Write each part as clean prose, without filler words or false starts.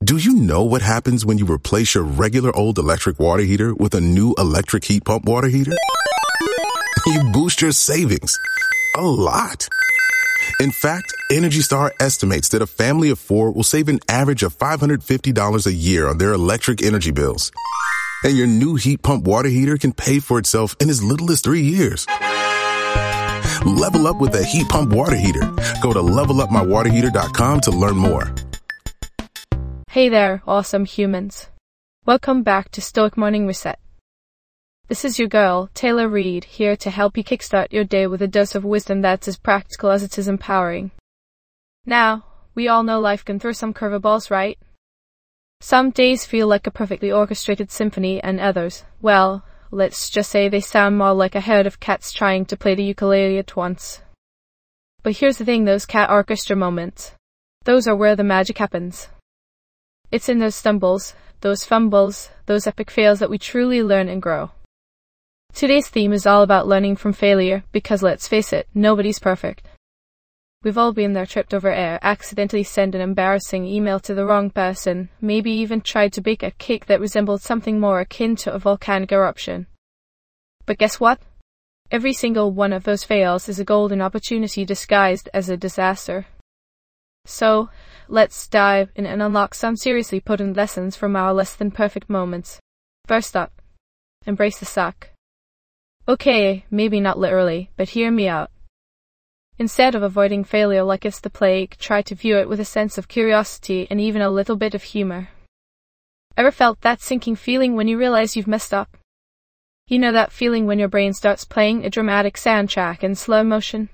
Do you know what happens when you replace your regular old electric water heater with a new electric heat pump water heater? You boost your savings a lot. In fact, Energy Star estimates that a family of 4 will save an average of $550 a year on their electric energy bills. And your new heat pump water heater can pay for itself in as little as 3 years. Level up with a heat pump water heater. Go to levelupmywaterheater.com to learn more. Hey there, awesome humans. Welcome back to Stoic Morning Reset. This is your girl, Taylor Reed, here to help you kickstart your day with a dose of wisdom that's as practical as it is empowering. Now, we all know life can throw some curveballs, right? Some days feel like a perfectly orchestrated symphony, and others, well, let's just say they sound more like a herd of cats trying to play the ukulele at once. But here's the thing, those cat orchestra moments, those are where the magic happens. It's in those stumbles, those fumbles, those epic fails that we truly learn and grow. Today's theme is all about learning from failure, because let's face it, nobody's perfect. We've all been there, tripped over air, accidentally sent an embarrassing email to the wrong person, maybe even tried to bake a cake that resembled something more akin to a volcanic eruption. But guess what? Every single one of those fails is a golden opportunity disguised as a disaster. So, let's dive in and unlock some seriously potent lessons from our less than perfect moments. First up, embrace the suck. Okay, maybe not literally, but hear me out. Instead of avoiding failure like it's the plague, try to view it with a sense of curiosity and even a little bit of humor. Ever felt that sinking feeling when you realize you've messed up? You know that feeling when your brain starts playing a dramatic soundtrack in slow motion?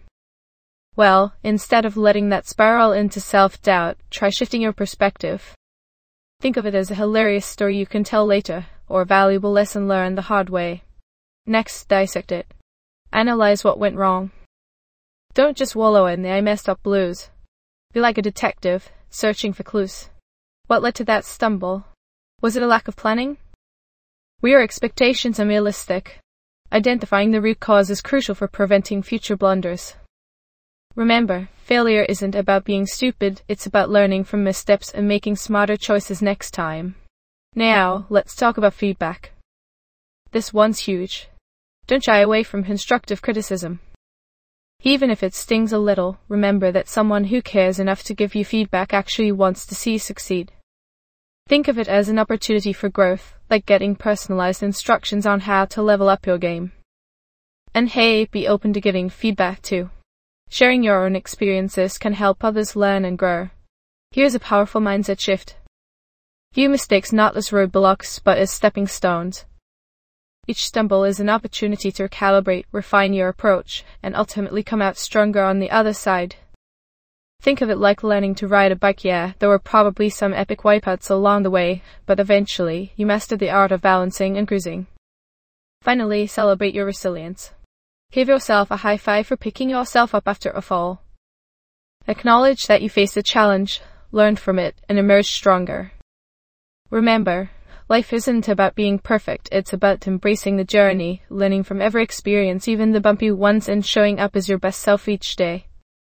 Well, instead of letting that spiral into self-doubt, try shifting your perspective. Think of it as a hilarious story you can tell later, or a valuable lesson learned the hard way. Next, dissect it. Analyze what went wrong. Don't just wallow in the I messed up blues. Be like a detective, searching for clues. What led to that stumble? Was it a lack of planning? Were your expectations unrealistic? Identifying the root cause is crucial for preventing future blunders. Remember, failure isn't about being stupid, it's about learning from missteps and making smarter choices next time. Now, let's talk about feedback. This one's huge. Don't shy away from constructive criticism. Even if it stings a little, remember that someone who cares enough to give you feedback actually wants to see you succeed. Think of it as an opportunity for growth, like getting personalized instructions on how to level up your game. And hey, be open to giving feedback too. Sharing your own experiences can help others learn and grow. Here's a powerful mindset shift. View mistakes not as roadblocks, but as stepping stones. Each stumble is an opportunity to recalibrate, refine your approach, and ultimately come out stronger on the other side. Think of it like learning to ride a bike. Yeah, there were probably some epic wipeouts along the way, but eventually, you mastered the art of balancing and cruising. Finally, celebrate your resilience. Give yourself a high five for picking yourself up after a fall. Acknowledge that you faced a challenge, learned from it, and emerged stronger. Remember, life isn't about being perfect, it's about embracing the journey, learning from every experience, even the bumpy ones, and showing up as your best self each day.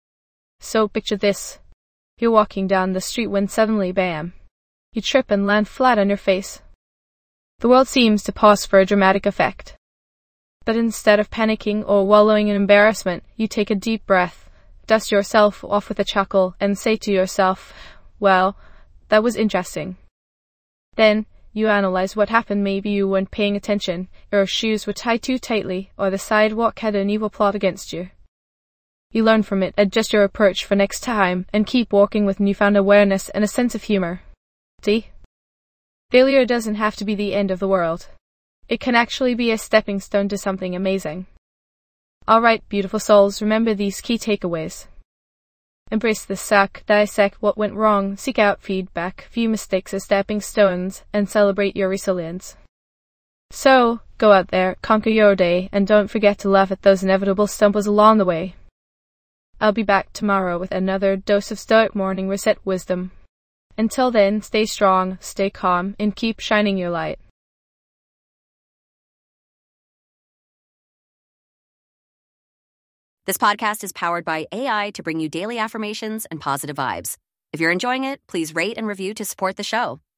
So picture this. You're walking down the street when suddenly, bam, you trip and land flat on your face. The world seems to pause for a dramatic effect. But instead of panicking or wallowing in embarrassment, you take a deep breath, dust yourself off with a chuckle, and say to yourself, well, that was interesting. Then, you analyze what happened. Maybe you weren't paying attention, your shoes were tied too tightly, or the sidewalk had an evil plot against you. You learn from it, adjust your approach for next time, and keep walking with newfound awareness and a sense of humor. See? Failure doesn't have to be the end of the world. It can actually be a stepping stone to something amazing. Alright, beautiful souls, remember these key takeaways. Embrace the suck, dissect what went wrong, seek out feedback, view mistakes as stepping stones, and celebrate your resilience. So, go out there, conquer your day, and don't forget to laugh at those inevitable stumbles along the way. I'll be back tomorrow with another dose of Stoic Morning Reset wisdom. Until then, stay strong, stay calm, and keep shining your light. This podcast is powered by AI to bring you daily affirmations and positive vibes. If you're enjoying it, please rate and review to support the show.